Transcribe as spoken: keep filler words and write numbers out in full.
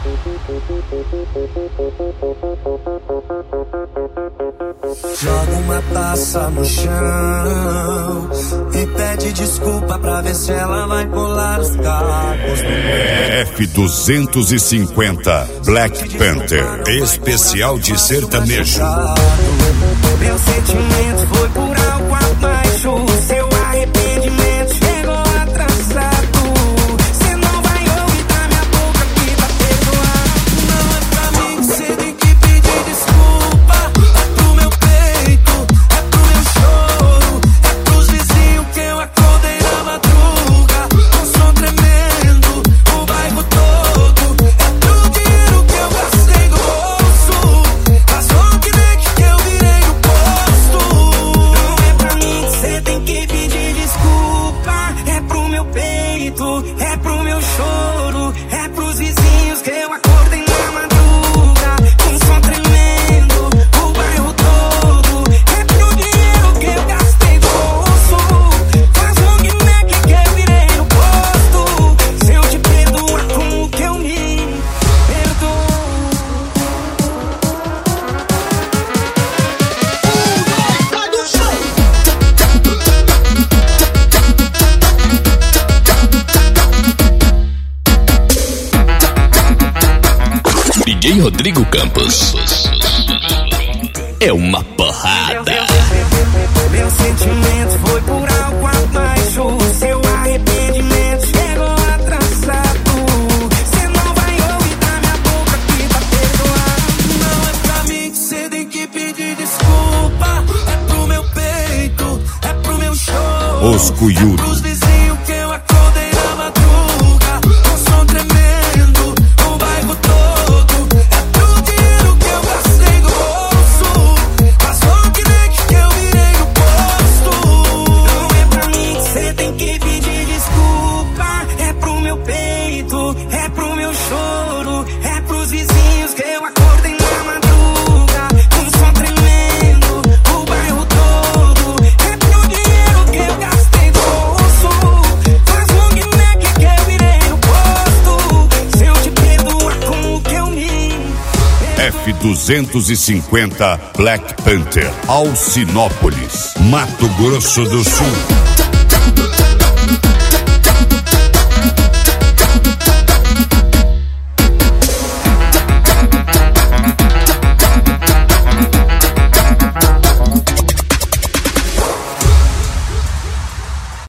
Joga uma taça no chão e pede desculpa pra ver se ela vai pular os cacos. F duzentos e cinquenta Black Panther, especial de sertanejo. Meu sentimento foi por algo abaixo, seu arrependimento chegou atrasado. Cê não vai ouvir da minha boca que tá perdoado. Não é pra mim que cê tem que pedir desculpa. É pro meu peito, é pro meu choro, é pros vizinhos que eu acordei na madruga com som tremendo, o bairro todo. É pro dinheiro que eu gastei no bolso, as long neck que eu virei no posto. Não é pra mim que cê tem que pedir desculpa. É pro meu peito, é pro meu choro, é pros vizinhos que eu acordei na madruga com som tremendo, o bairro todo. É pro dinheiro que eu gastei do bolso, faz long neck que eu virei no posto. Se eu te perdoar com o que eu me perdoo. D J Rodrigo Campos é uma porrada. Meu sentimento foi por algo abaixo, seu arrependimento chegou atrasado. Cê não vai ouvir da minha boca que tá perdoado. Não é pra mim que cê tem que pedir desculpa. É pro meu peito, é pro meu choro, Os Cuyudo. é pros vizinhos que eu acordei na madruga com som tremendo, o bairro todo. É pro dinheiro que eu gastei no bolso, as long neck que eu virei no posto. Não é pra mim que cê tem que pedir desculpa. É pro meu peito, é pro meu choro, é pros vizinhos que eu acordei na madruga com som tremendo, o bairro todo. É pro dinheiro que eu gastei no bolso, faz long neck que eu virei no posto. Se eu te perdoar com o que eu me F duzentos e cinquenta Black Panther, Alcinópolis, Mato Grosso do Sul.